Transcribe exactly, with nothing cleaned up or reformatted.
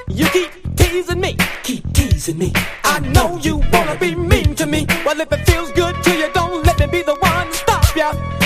You keep teasing me, keep teasing me. I know you wanna be mean to me. Well, if it feels good to you, don't let me be the one to stop ya.